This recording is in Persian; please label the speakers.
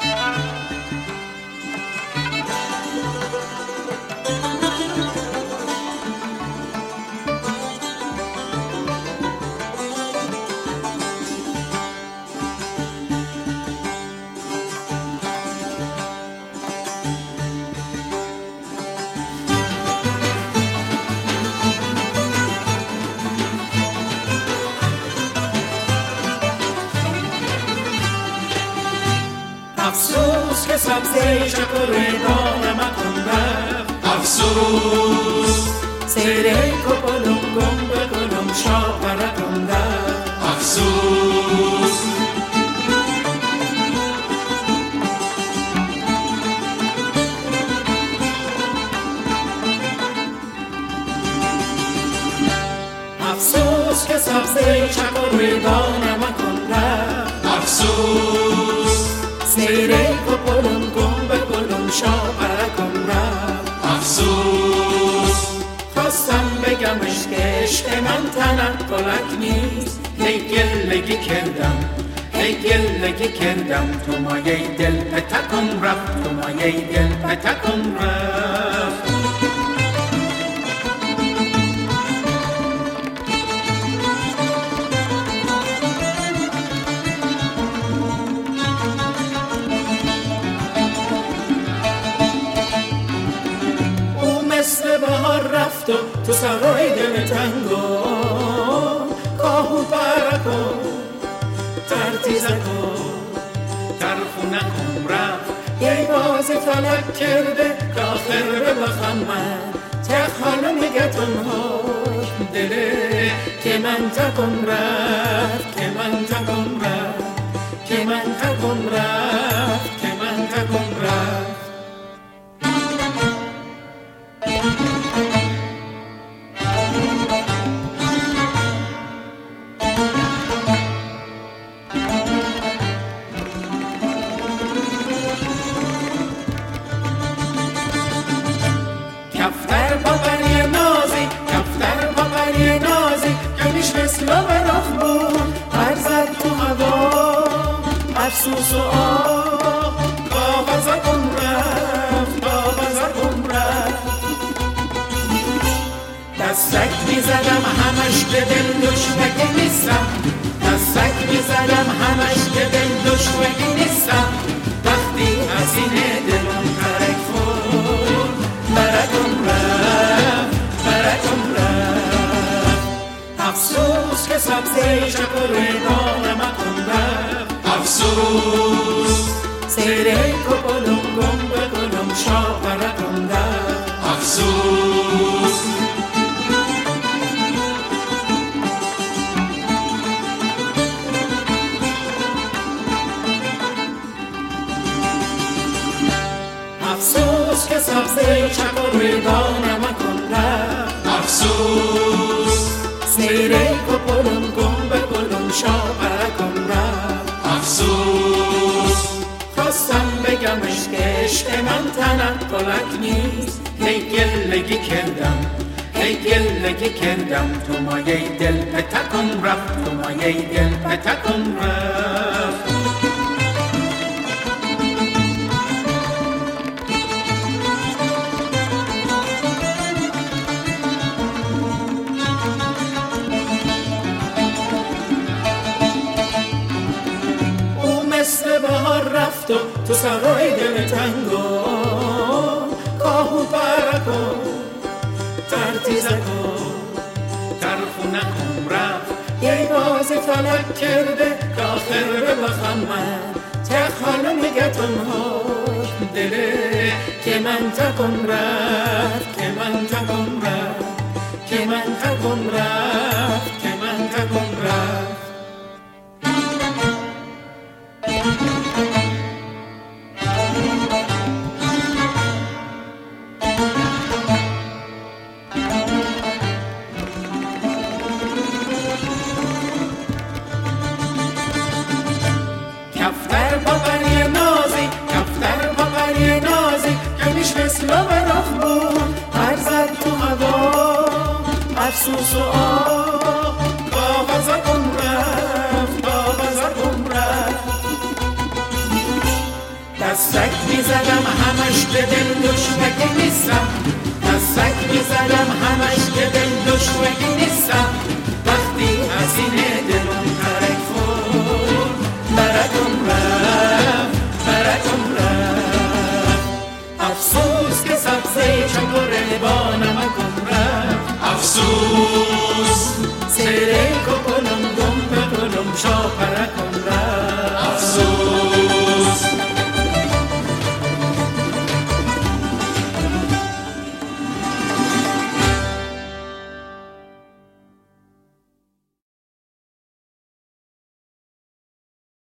Speaker 1: افسوس که سبزه شب و ریدان مکن رفت،
Speaker 2: افسوس
Speaker 1: سیره کپلم گم بگلم شاپرکم رفت،
Speaker 2: افسوس
Speaker 1: افسوس که سبزه شب و ریدان مکن رفت،
Speaker 2: افسوس
Speaker 1: سیره کپلم گم بگلم شاپرکم رفت،
Speaker 2: افسوس
Speaker 1: خواستم بگمش که عشق من تنقلک نیست، هی گلگی کردم هی گلگی کردم، تو مایه دل پتکم رفت، تو مایه دل پتکم رفت. مثل بهار رفت و تو سرای دل تنگو کاهو پرکو ترتیزکو ترخونکم رفت، یه بازی فلک کرده که آخر ببخم من تک حالا نگتون ها دله که من تکم رفت، که من تکم رفت، که من تکم رفت، که من تکم رفت. کفتر بابری نازی، کفتر بابری نازی، کمیش مثل برخ بود هر زد تو هوا، افسوس و آه کاغذکم رفت، کاغذکم رفت. دستک میزدم همش که دل دشمگی نیستم، دستک میزدم همش که دل دشمگی نیستم، وقتی حسینه دلم ترک خورد برکم رفت، برکم رفت. افسوس که سبزه شب و ریدان مکن رفت،
Speaker 2: افسوس
Speaker 1: سیره کپلم گم بگلم شاپرکم رفت،
Speaker 2: افسوس
Speaker 1: افسوس که سبزه شب و ریدان مکن رفت،
Speaker 2: افسوس
Speaker 1: سیره کپلم گم بگلم شاپرکم رفت،
Speaker 2: افسوس
Speaker 1: خواستم بگمش که عشق من تنقلک نیست، هی گلگی کردم هی گلگی کردم، تو مایه دل پتکم رفت، تو مایه دل پتکم رفت. مثل بهار رفت و تو سرای دل تنگو کاهو پرکو ترتیزکو ترخونکم رفت، یه بازی فلک کرده که آخر ببخم من تک حالا نگتون ها دله که من تکم رفت، که من تکم رفت، که من تکم رفت، که من تکم رفت. کفتر بابری نازی، کفتر بابری نازی، کمیش مثل برخ بود هر زد تو هوا، افسوس و آه کاغذکم رفت، کاغذکم رفت. دستک میزدم همش که دل دشمکی نیستم، دستک میزدم همش که دل دشمکی نیستم. وقتی هزینه دلم ترک خورد برکم رفت، برکم رفت. افسوس که سبزه چکره با نمکم رفت،
Speaker 2: افسوس
Speaker 1: سره که گلم گم به گلم شاپرکم رفت.